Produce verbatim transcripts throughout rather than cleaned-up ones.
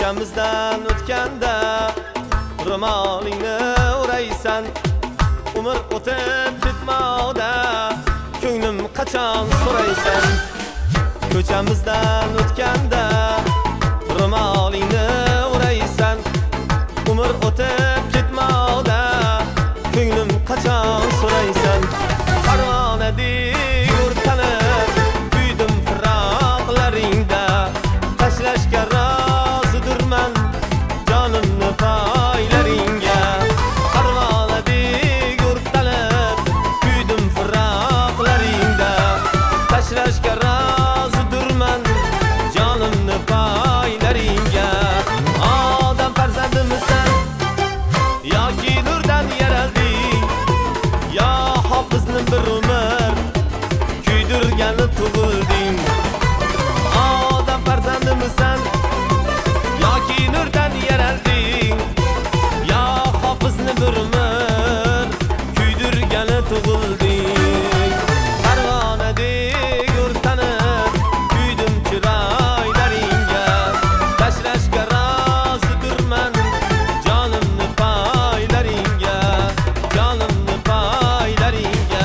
ko'chamizdan o'tganda ro'molingni o'raysan. Umr o'tib ketmoqda, ko'nglim qachon so'raysan. Ko'chamizdan o'tganda ro'molingni o'raysan. Umr o'tib ketmoqda, ko'nglim qachon so'raysan. Parvonadek o'rtanib kuydim firoqlaringda, tashlashga rozidirman jonimni poylaringga. Parvonadek o'rtanib kuydim firoqlaringda, tashlashga rozidirman jonimni poylaringga. Odam farzandimisan yoki nurdan yaralding, yo hofizni bir umr kuydirgani tug'ilding. Odam farzandimisan yoki nurdan yaralding, yo hofizni bir umr kuydirgani tug'ilding. Parvonadek o'rtanib kuydim chiroylaringga, tashlashga rozidirman jonimni poylaringga, jonimni poylaringga.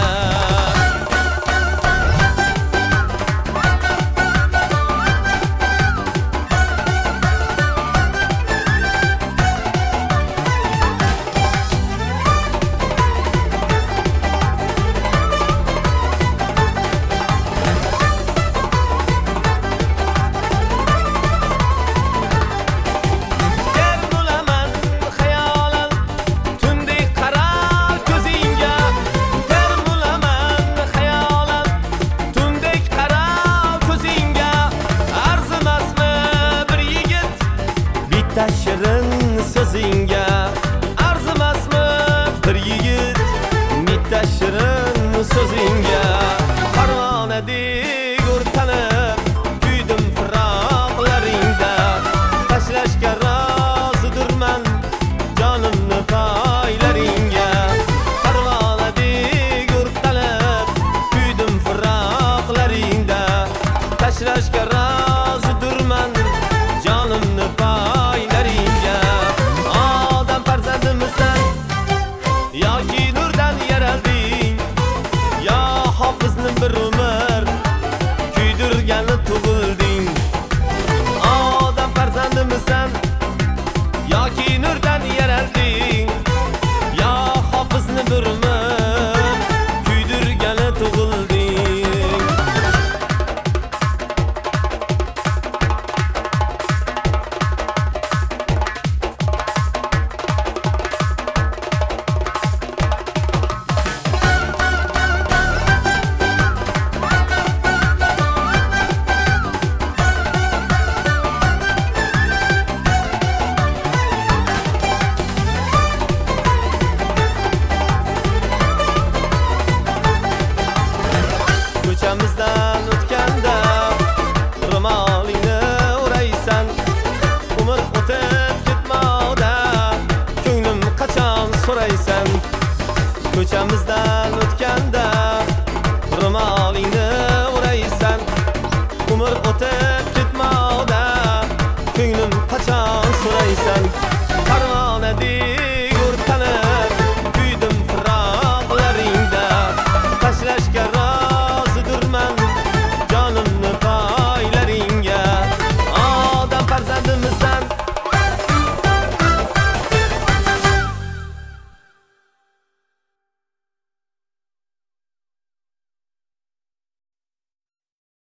Shirin so'zingga arzimasmi bir yigit, bitta shirin so'zingga. Parvonadek o'rtanib kuydim firoqlaringda, tashlashga rozidirman jonimni poylaringga. Parvonadek o'rtanib kuydim firoqlaringda, tashlashga rozidirman jonimni poylaringga. Odam farzandimisan yoki nurdan yaralding, yo hofizni bir umr kuydirgani tug'ilding. Odam farzandimisan yoki nurdan